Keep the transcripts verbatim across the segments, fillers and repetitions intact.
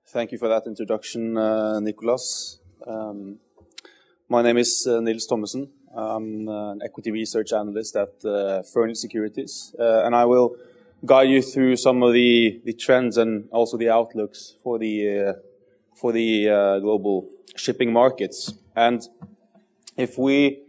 Thank you for that introduction, uh, Nicholas. Um, my name is uh, Nils Thomassen. I'm uh, an equity research analyst at uh, Fearnley Securities, uh, and I will guide you through some of the, the trends and also the outlooks for the uh, for the uh, global shipping markets. And if we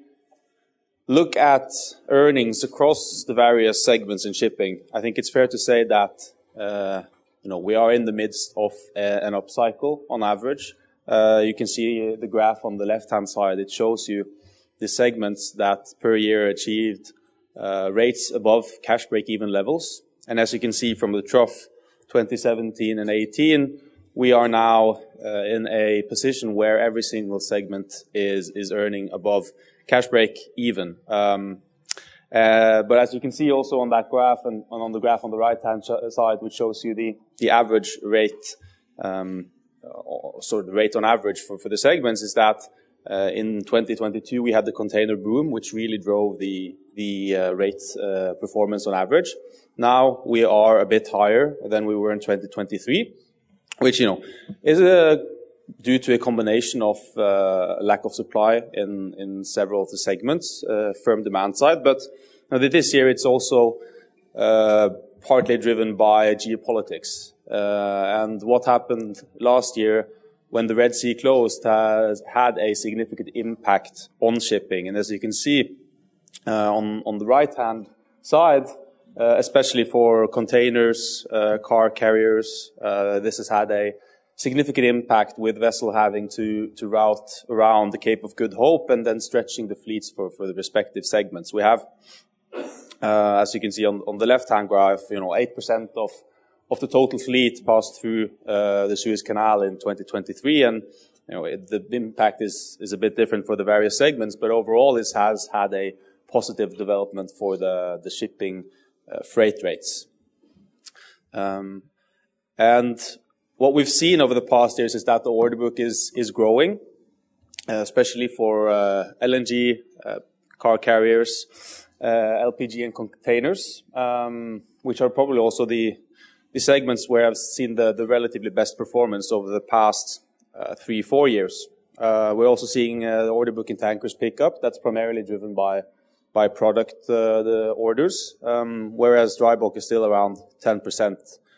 look at earnings across the various segments in shipping, I think it's fair to say that uh, you know we are in the midst of a, an upcycle on average. Uh, you can see the graph on the left-hand side. It shows you the segments that per year achieved uh, rates above cash break-even levels. And as you can see from the trough twenty seventeen and eighteen, we are now uh, in a position where every single segment is is earning above cash break even. Um, uh, but as you can see also on that graph and, and on the graph on the right-hand side, which shows you the, the average rate, um, so the rate on average for, for the segments is that uh, in twenty twenty-two we had the container boom, which really drove the, the uh, rate uh, performance on average. Now we are a bit higher than we were in twenty twenty-three, which, you know, is a due to a combination of uh, lack of supply in, in several of the segments, uh, firm demand side. But you know, this year it's also uh, partly driven by geopolitics. Uh, and what happened last year when the Red Sea closed has had a significant impact on shipping. And as you can see uh, on, on the right-hand side, uh, especially for containers, uh, car carriers, uh, this has had a significant impact with vessel having to, to route around the Cape of Good Hope and then stretching the fleets for, for the respective segments. We have, uh, as you can see on, on the left-hand graph, you know, eight percent of, of the total fleet passed through, uh, the Suez Canal in twenty twenty-three. And, you know, it, the impact is, is a bit different for the various segments, but overall this has had a positive development for the, the shipping, uh, freight rates. Um, and, What we've seen over the past years is that the order book is is growing, uh, especially for uh, L N G, uh, car carriers, uh, L P G, and containers, um, which are probably also the the segments where I've seen the the relatively best performance over the past uh, three four years. Uh, we're also seeing uh, the order book in tankers pick up. That's primarily driven by by product uh, the orders, um, whereas dry bulk is still around ten percent.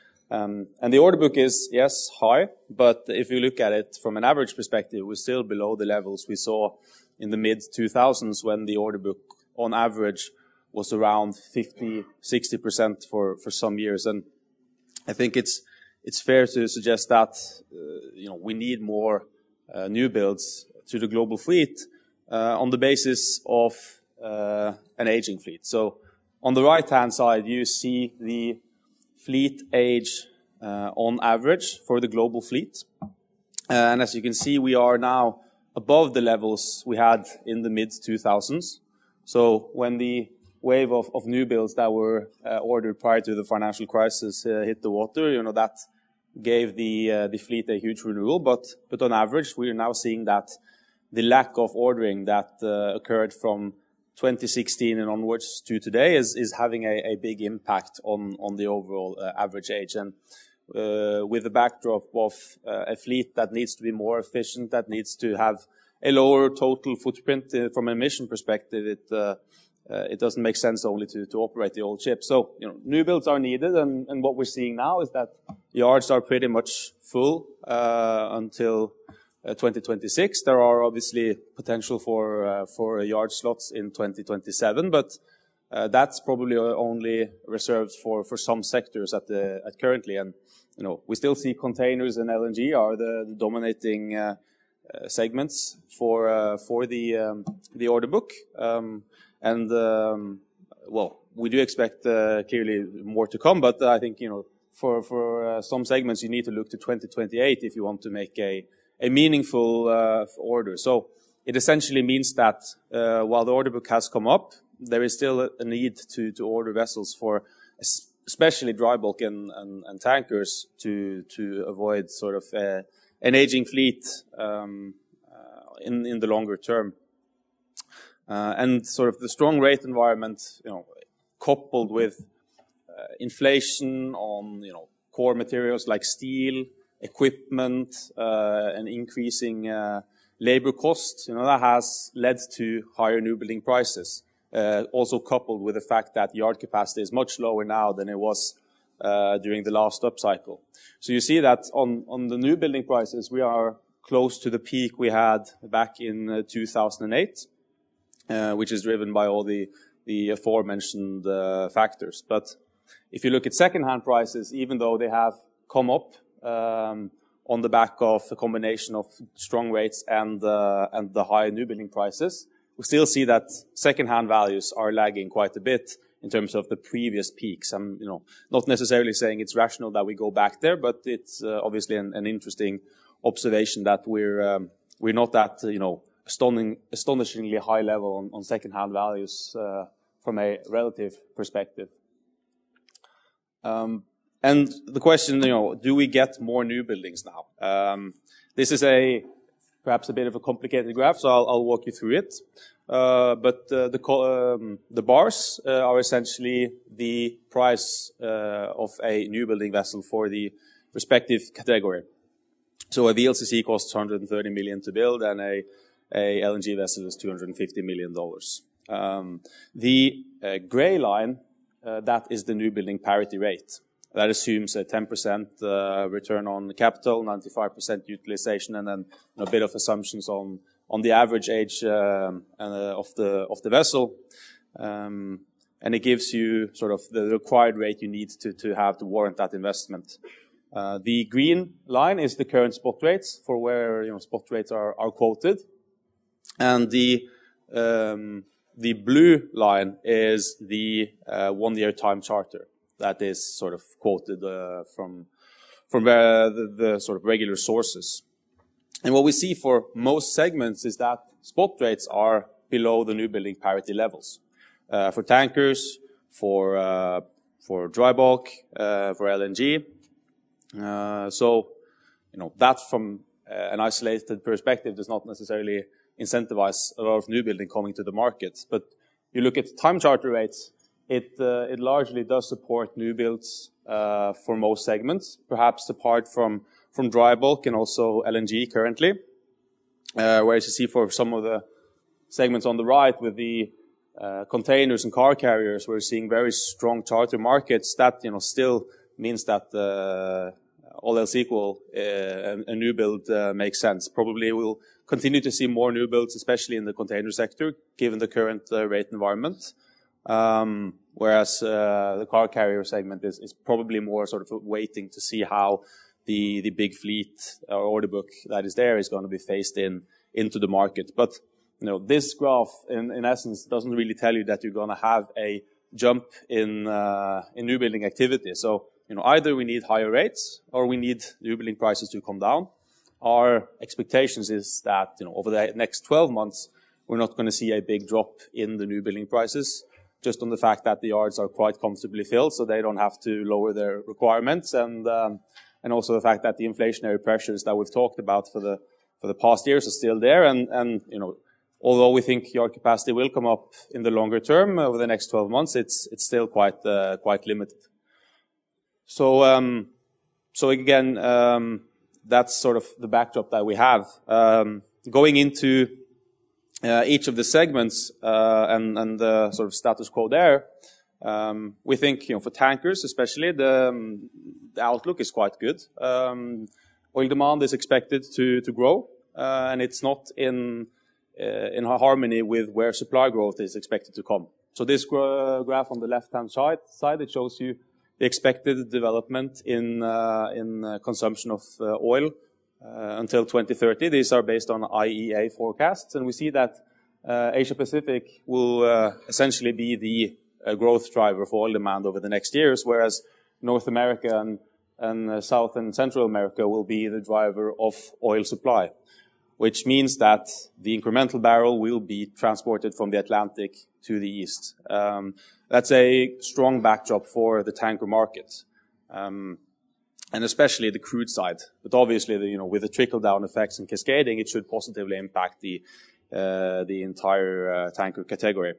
Um, and the order book is, yes, high, but if you look at it from an average perspective, we're still below the levels we saw in the mid two thousands when the order book on average was around fifty, sixty percent for, for some years. And I think it's, it's fair to suggest that, uh, you know, we need more, uh, new builds to the global fleet, uh, on the basis of, uh, an aging fleet. So on the right-hand side, you see the fleet age uh, on average for the global fleet. And as you can see, we are now above the levels we had in the mid two thousands. So when the wave of, of new builds that were uh, ordered prior to the financial crisis uh, hit the water, you know, that gave the uh, the fleet a huge renewal. But but on average, we are now seeing that the lack of ordering that uh, occurred from twenty sixteen and onwards to today is, is having a, a big impact on, on the overall uh, average age. And uh, with the backdrop of uh, a fleet that needs to be more efficient, that needs to have a lower total footprint uh, from an emission perspective, it uh, uh, it doesn't make sense only to, to operate the old ship. So, you know, new builds are needed, and, and what we're seeing now is that yards are pretty much full uh, until Uh, twenty twenty-six. There are obviously potential for uh, for yard slots in twenty twenty-seven, but uh, that's probably only reserved for for some sectors at the at currently. And you know, we still see containers and L N G are the, the dominating uh, uh, segments for uh, for the um, the order book. Um, and um, well, we do expect uh, clearly more to come, but I think you know for for uh, some segments you need to look to twenty twenty-eight if you want to make a a meaningful uh, order. So it essentially means that uh, while the order book has come up, there is still a need to, to order vessels for especially dry bulk and, and, and tankers to to avoid sort of uh, an aging fleet um, uh, in in the longer term. Uh, and sort of the strong rate environment, you know, coupled with uh, inflation on you know core materials like steel, equipment, uh, and increasing uh, labor costs, you know, that has led to higher new building prices. Uh, also coupled with the fact that yard capacity is much lower now than it was uh, during the last upcycle. So you see that on, on the new building prices, we are close to the peak we had back in uh, two thousand eight, uh, which is driven by all the, the aforementioned uh, factors. But if you look at second-hand prices, even though they have come up um, on the back of a combination of strong rates and, uh, and the high new building prices, we still see that second-hand values are lagging quite a bit in terms of the previous peaks. I'm, you know, not necessarily saying it's rational that we go back there, but it's uh, obviously an, an interesting observation that we're um, we're not at, you know, astonishing, astonishingly high level on, on second-hand values uh, from a relative perspective. Um, and the question, you know, do we get more new buildings now? Um, this is a perhaps a bit of a complicated graph, so I'll, I'll walk you through it. Uh, but uh, the um, the bars uh, are essentially the price uh, of a new building vessel for the respective category. So a V L C C costs one hundred thirty million dollars to build, and a, a L N G vessel is two hundred fifty million dollars. Um, the uh, gray line, uh, that is the new building parity rate. That assumes a ten percent uh, return on capital, ninety-five percent utilization, and then a bit of assumptions on on the average age um, uh, of the of the vessel, um, and it gives you sort of the required rate you need to to have to warrant that investment. Uh, the green line is the current spot rates for where, you know, spot rates are are quoted, and the um, the blue line is the uh, one-year time charter that is sort of quoted uh, from from uh, the, the sort of regular sources. And what we see for most segments is that spot rates are below the new building parity levels. Uh, for tankers, for uh, for dry bulk, uh, for L N G. Uh, so, you know, that from uh, an isolated perspective does not necessarily incentivize a lot of new building coming to the market. But you look at time charter rates, it uh, it largely does support new builds uh, for most segments, perhaps apart from from dry bulk and also L N G currently. Uh, whereas you see for some of the segments on the right with the uh, containers and car carriers, we're seeing very strong charter markets. That, you know, still means that uh, all else equal, uh, a new build uh, makes sense. Probably we'll continue to see more new builds, especially in the container sector, given the current uh, rate environment. Um, whereas uh, the car carrier segment is, is probably more sort of waiting to see how the the big fleet or order book that is there is going to be phased in into the market. But, you know, this graph in, in essence doesn't really tell you that you're going to have a jump in uh, in new building activity. So, you know, either we need higher rates or we need new building prices to come down. Our expectations is that, you know, over the next twelve months, we're not going to see a big drop in the new building prices, just on the fact that the yards are quite comfortably filled, so they don't have to lower their requirements, and um, and also the fact that the inflationary pressures that we've talked about for the for the past years are still there, and and you know, although we think yard capacity will come up in the longer term over the next twelve months, it's it's still quite uh, quite limited. So um, so again, um, that's sort of the backdrop that we have um, going into uh, each of the segments uh, and and the sort of status quo there. Um, we think, you know, for tankers especially, the, um, the outlook is quite good. Um, oil demand is expected to to grow, uh, and it's not in uh, in harmony with where supply growth is expected to come. So this gra graph on the left-hand side, side, it shows you the expected development in uh, in uh, consumption of uh, oil uh, until twenty thirty. These are based on I E A forecasts, and we see that uh, Asia Pacific will uh, essentially be the uh, growth driver for oil demand over the next years, whereas North America and, and uh, South and Central America will be the driver of oil supply, which means that the incremental barrel will be transported from the Atlantic to the east. Um, that's a strong backdrop for the tanker market, um, and especially the crude side. But obviously, the, you know, with the trickle-down effects and cascading, it should positively impact the uh, the entire uh, tanker category.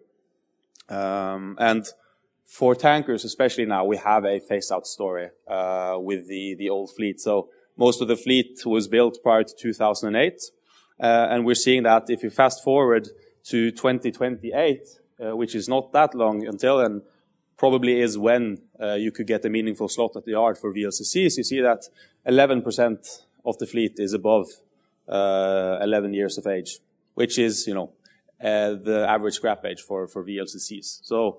Um, and for tankers, especially now, we have a phase-out story uh, with the the old fleet. So most of the fleet was built prior to two thousand eight. Uh, and we're seeing that if you fast forward to twenty twenty-eight, uh, which is not that long until then, probably is when uh, you could get a meaningful slot at the yard for V L C Cs. You see that eleven percent of the fleet is above uh, eleven years of age, which is, you know, uh, the average scrap age for, for V L C Cs. So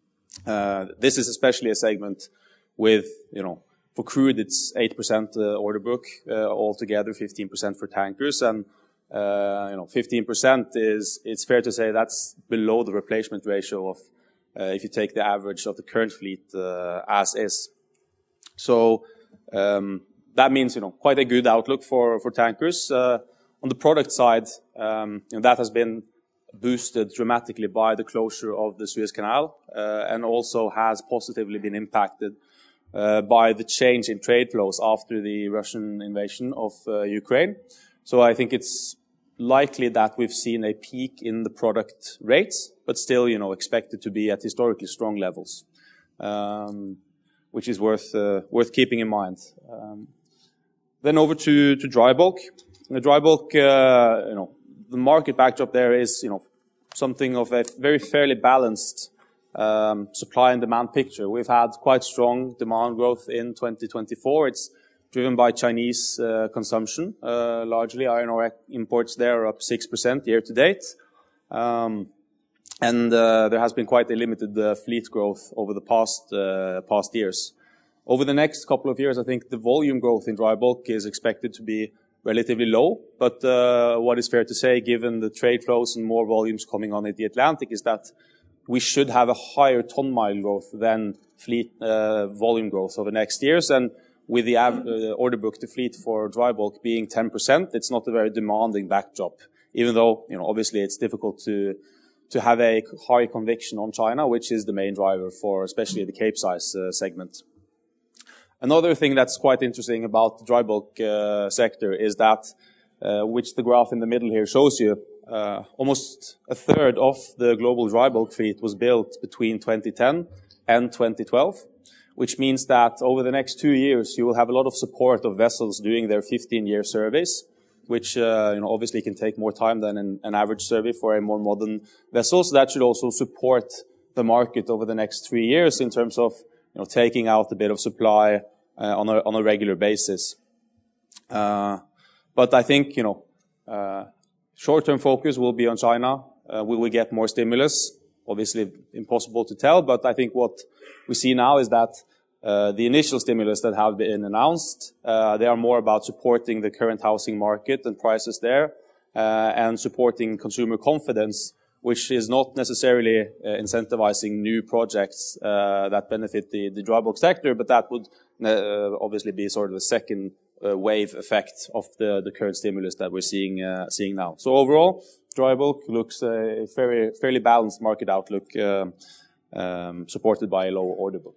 uh, this is especially a segment with, you know, for crude it's eight percent uh, order book, uh, altogether fifteen percent for tankers, and uh, you know, fifteen percent is, it's fair to say that's below the replacement ratio of Uh, if you take the average of the current fleet uh, as is. So um, that means, you know, quite a good outlook for, for tankers. Uh, on the product side, um, you know, that has been boosted dramatically by the closure of the Suez Canal uh, and also has positively been impacted uh, by the change in trade flows after the Russian invasion of uh, Ukraine. So I think it's likely that we've seen a peak in the product rates, but still, you know, expected to be at historically strong levels, um, which is worth uh, worth keeping in mind. Um, then over to to dry bulk. The dry bulk, uh, you know, the market backdrop there is, you know, something of a very fairly balanced um, supply and demand picture. We've had quite strong demand growth in twenty twenty-four. It's driven by Chinese uh, consumption. Uh, largely, iron ore imports there are up six percent year to date. Um, and uh, there has been quite a limited uh, fleet growth over the past uh, past years. Over the next couple of years, I think the volume growth in dry bulk is expected to be relatively low. But uh, what is fair to say, given the trade flows and more volumes coming on at the Atlantic, is that we should have a higher ton-mile growth than fleet uh, volume growth over the next years. And with the uh, order book to fleet for dry bulk being ten percent, it's not a very demanding backdrop, even though, you know, obviously it's difficult to to have a high conviction on China, which is the main driver for especially the Capesize uh, segment. Another thing that's quite interesting about the dry bulk uh, sector is that, uh, which the graph in the middle here shows you, uh, almost a third of the global dry bulk fleet was built between twenty ten and twenty twelve. Which means that over the next two years, you will have a lot of support of vessels doing their fifteen-year surveys, which uh, you know, obviously can take more time than an, an average survey for a more modern vessel. So that should also support the market over the next three years in terms of, you know, taking out a bit of supply uh, on a on a regular basis. Uh, but I think, you know, uh, short-term focus will be on China. Uh, will we get more stimulus? Obviously, impossible to tell. But I think what we see now is that uh, the initial stimulus that have been announced, uh, they are more about supporting the current housing market and prices there, uh, and supporting consumer confidence, which is not necessarily uh, incentivizing new projects uh, that benefit the, the dry bulk sector, but that would uh, obviously be sort of a second uh, wave effect of the, the current stimulus that we're seeing uh, seeing now. So overall, dry bulk looks a very fairly balanced market outlook, uh, um, supported by a low order book.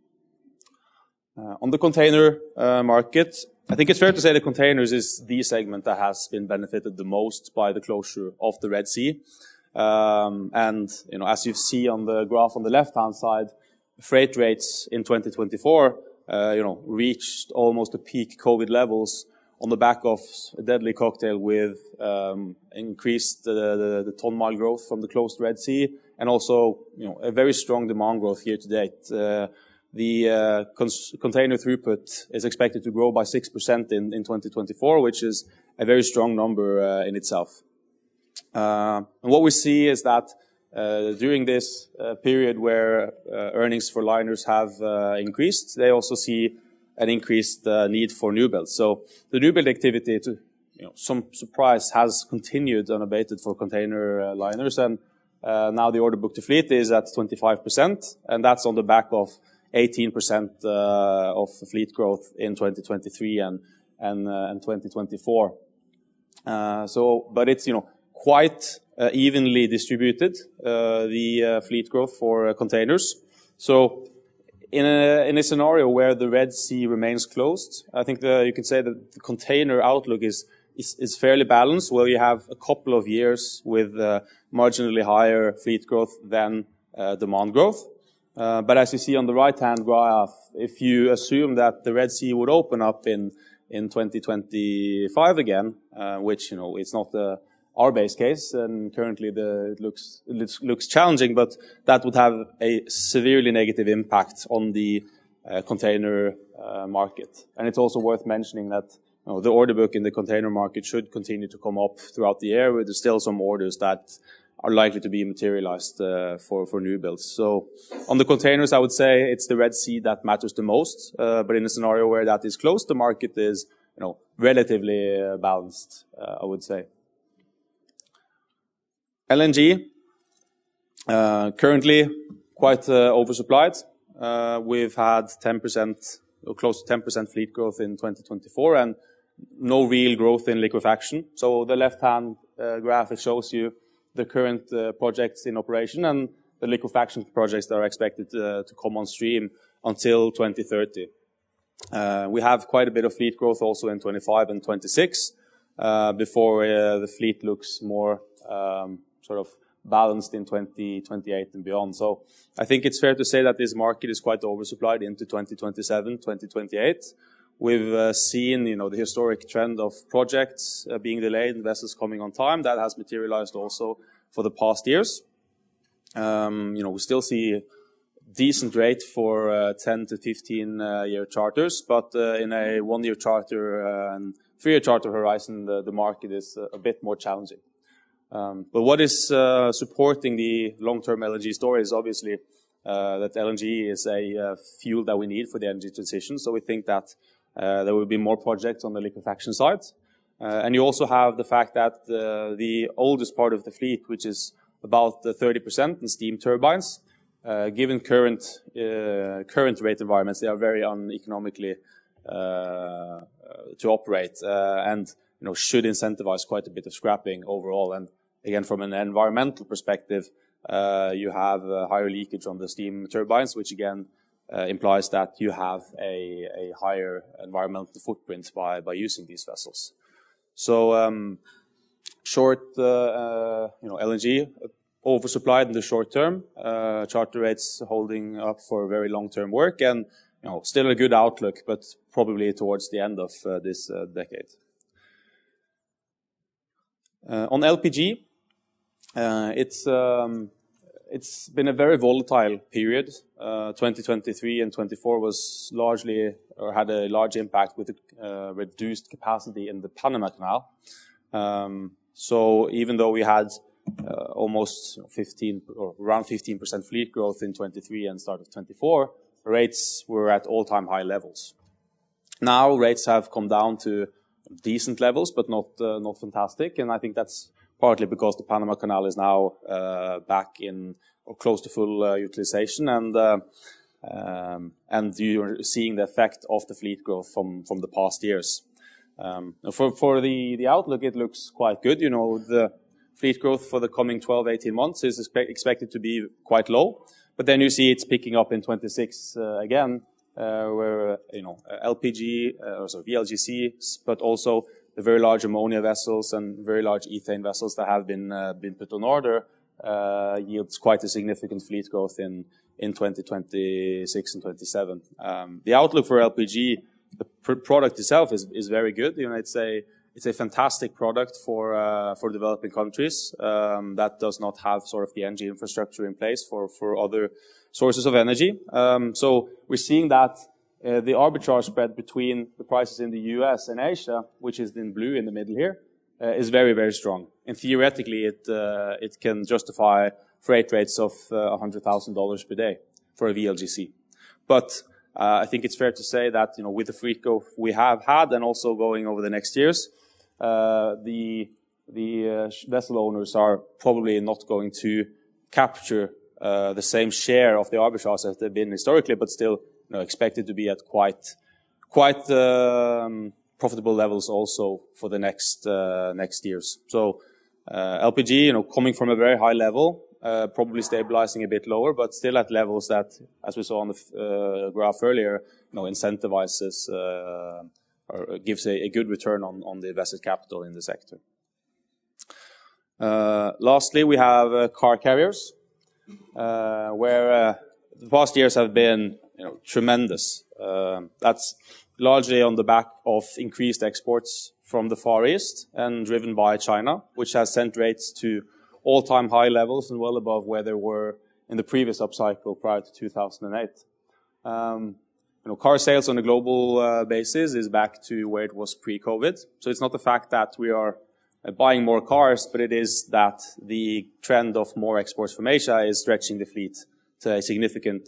Uh, on the container uh, market, I think it's fair to say that containers is the segment that has been benefited the most by the closure of the Red Sea. Um, and, you know, as you see on the graph on the left-hand side, freight rates in twenty twenty-four, uh, you know, reached almost the peak COVID levels on the back of a deadly cocktail with um, increased uh, the, the ton-mile growth from the closed Red Sea, and also, you know, a very strong demand growth year to date. Uh, the uh, cons- container throughput is expected to grow by six percent in, in twenty twenty-four, which is a very strong number uh, in itself. Uh, and what we see is that uh, during this uh, period where uh, earnings for liners have uh, increased, they also see an increased uh, need for new builds. So the new build activity, to you know, some surprise, has continued unabated for container uh, liners, and uh, now the order book to fleet is at twenty-five percent, and that's on the back of eighteen percent uh, of fleet growth in twenty twenty-three and and, uh, and twenty twenty-four. Uh, so, but it's, you know, quite uh, evenly distributed, uh, the uh, fleet growth for uh, containers. So in a, in a scenario where the Red Sea remains closed, I think the, you can say that the container outlook is, is, is fairly balanced, where you have a couple of years with uh, marginally higher fleet growth than uh, demand growth. Uh, but as you see on the right-hand graph, if you assume that the Red Sea would open up in in twenty twenty-five again, uh, which, you know, it's not the, our base case, and currently the, it looks, it looks, looks challenging, but that would have a severely negative impact on the uh, container uh, market. And it's also worth mentioning that, you know, the order book in the container market should continue to come up throughout the year, where there's still some orders that are likely to be materialized uh, for, for new builds. So on the containers, I would say it's the Red Sea that matters the most, uh, but in a scenario where that is closed, the market is, you know, relatively uh, balanced, uh, I would say. L N G, uh, currently quite uh, oversupplied. Uh, we've had ten percent, or close to ten percent fleet growth in twenty twenty-four, and no real growth in liquefaction. So the left-hand uh, graphic shows you the current uh, projects in operation and the liquefaction projects that are expected uh, to come on stream until twenty thirty. Uh, we have quite a bit of fleet growth also in twenty-five and twenty-six, uh, before uh, the fleet looks more um, sort of balanced in twenty twenty-eight and beyond. So I think it's fair to say that this market is quite oversupplied into twenty twenty-seven, twenty twenty-eight. We've uh, seen, you know, the historic trend of projects uh, being delayed and vessels coming on time. That has materialized also for the past years. Um, you know, we still see decent rate for uh, ten to fifteen uh, year charters, but uh, in a one-year charter uh, and three-year charter horizon, the, the market is uh, a bit more challenging. Um, but what is uh, supporting the long-term L N G story is obviously uh, that L N G is a uh, fuel that we need for the energy transition. So we think that uh, there will be more projects on the liquefaction side. Uh, and you also have the fact that uh, the oldest part of the fleet, which is about uh, thirty percent in steam turbines, uh, given current uh, current rate environments, they are very uneconomically uh, to operate, uh, and you know should incentivize quite a bit of scrapping overall. And again, from an environmental perspective, uh, you have uh, higher leakage on the steam turbines, which again uh, implies that you have a, a higher environmental footprint by by using these vessels. So, um, short, uh, uh, you know, L N G oversupplied in the short term, uh, charter rates holding up for very long-term work, and you know, still a good outlook, but probably towards the end of uh, this uh, decade. Uh, on L P G, uh, it's um, it's been a very volatile period. Uh, twenty twenty-three and twenty-four was largely, or had a large impact with the uh, reduced capacity in the Panama Canal. Um, so even though we had uh, almost fifteen or around fifteen percent fleet growth in twenty-three and start of twenty-four, rates were at all-time high levels. Now rates have come down to decent levels, but not uh, not fantastic, and I think that's partly because the Panama Canal is now uh, back in or close to full uh, utilization, and uh, um, and you're seeing the effect of the fleet growth from from the past years. Um, for for the the outlook, it looks quite good. You know, the fleet growth for the coming twelve, eighteen months is expect, expected to be quite low, but then you see it's picking up in twenty-six uh, again. Uh, where, uh, you know, L P G, uh, or sorry, V L G C, but also the very large ammonia vessels and very large ethane vessels that have been uh, been put on order uh, yields quite a significant fleet growth in in twenty twenty-six and twenty-seven. Um, the outlook for L P G, the pr product itself is is very good. You know, it's a it's a fantastic product for uh, for developing countries um, that does not have sort of the energy infrastructure in place for for other sources of energy. Um, so we're seeing that uh, the arbitrage spread between the prices in the U S and Asia, which is in blue in the middle here, uh, is very, very strong. And theoretically, it uh, it can justify freight rates of uh, one hundred thousand dollars per day for a V L G C. But uh, I think it's fair to say that, you know, with the fleet growth we have had and also going over the next years, uh, the the uh, vessel owners are probably not going to capture Uh, the same share of the arbitrage as they've been historically, but still, you know, expected to be at quite, quite um, profitable levels also for the next uh, next years. So uh, L P G, you know, coming from a very high level, uh, probably stabilizing a bit lower, but still at levels that, as we saw on the uh, graph earlier, you know, incentivizes uh, or gives a, a good return on on the invested capital in the sector. Uh, lastly, we have uh, car carriers. Uh, where uh, the past years have been, you know, tremendous. Uh, that's largely on the back of increased exports from the Far East and driven by China, which has sent rates to all-time high levels and well above where they were in the previous upcycle prior to two thousand eight. Um, you know, car sales on a global uh, basis is back to where it was pre-COVID. So it's not the fact that we are uh, buying more cars, but it is that the trend of more exports from Asia is stretching the fleet to a significant,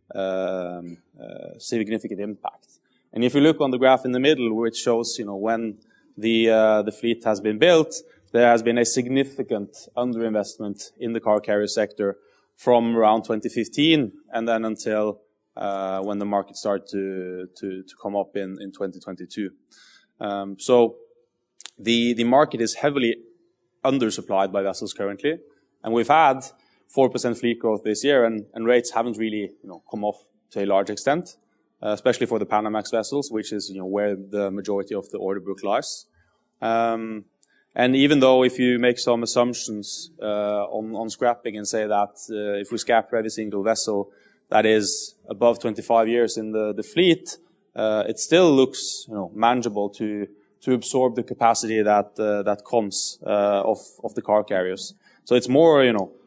um, uh, significant impact. And if you look on the graph in the middle, which shows, you know, when the uh, the fleet has been built, there has been a significant underinvestment in the car carrier sector from around twenty fifteen and then until uh, when the market started to to to come up in in twenty twenty-two. Um, so the the market is heavily undersupplied by vessels currently, and we've had four percent fleet growth this year, and, and rates haven't really, you know, come off to a large extent. Uh, especially for the Panamax vessels, which is, you know, where the majority of the order book lies. Um, and even though if you make some assumptions uh, on, on scrapping and say that uh, if we scrap every single vessel that is above twenty-five years in the, the fleet, uh, it still looks, you know, manageable to to absorb the capacity that uh, that comes uh, of of the car carriers. So it's more, you know,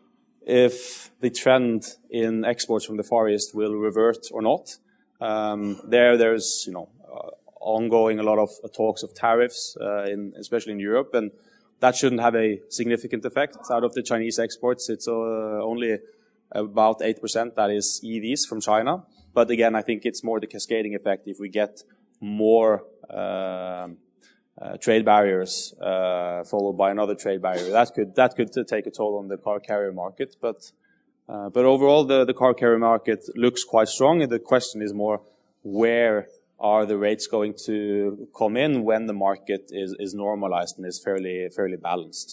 if the trend in exports from the Far East will revert or not. Um, there, there's, you know, uh, ongoing a lot of uh, talks of tariffs, uh, in, especially in Europe, and that shouldn't have a significant effect. Out of the Chinese exports, it's uh, only about eight percent that is E Vs from China. But again, I think it's more the cascading effect if we get more uh, uh, trade barriers uh, followed by another trade barrier. That could that could take a toll on the car carrier market, but. Uh, but overall, the, the car carrier market looks quite strong. And the question is more, where are the rates going to come in when the market is, is normalized and is fairly, fairly balanced?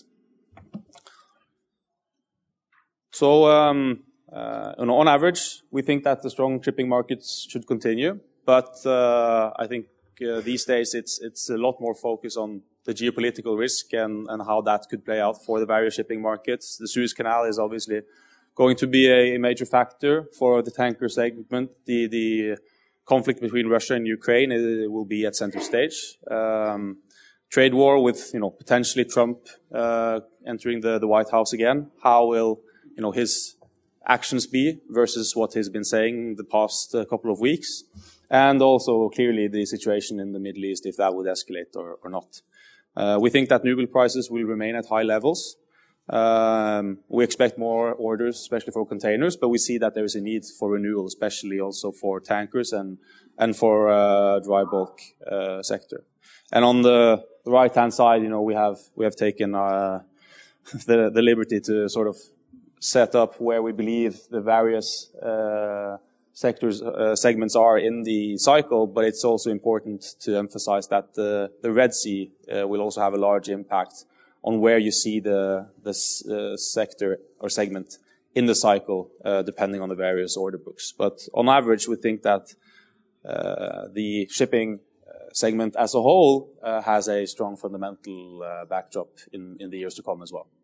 So, um, uh, you know, on average, we think that the strong shipping markets should continue. But uh, I think uh, these days it's it's a lot more focus on the geopolitical risk and, and how that could play out for the various shipping markets. The Suez Canal is obviously going to be a major factor for the tanker segment. The, the conflict between Russia and Ukraine uh, will be at center stage. Um, trade war with, you know, potentially Trump uh, entering the, the White House again. How will, you know, his actions be versus what he's been saying the past uh, couple of weeks? And also clearly the situation in the Middle East, if that would escalate or, or not. Uh, we think that newbuild prices will remain at high levels. Um, we expect more orders, especially for containers, but we see that there is a need for renewal, especially also for tankers and and for uh, dry bulk uh, sector. And on the right-hand side, you know, we have we have taken uh, the the liberty to sort of set up where we believe the various uh, sectors uh, segments are in the cycle. But it's also important to emphasize that the the Red Sea uh, will also have a large impact on where you see the this uh, sector or segment in the cycle, uh, depending on the various order books. But on average, we think that uh, the shipping uh, segment as a whole uh, has a strong fundamental uh, backdrop in, in the years to come as well.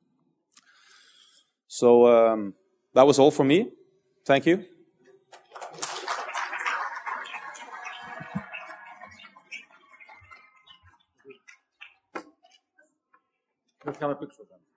So um, that was all from me. Thank you. Let's have a picture of them.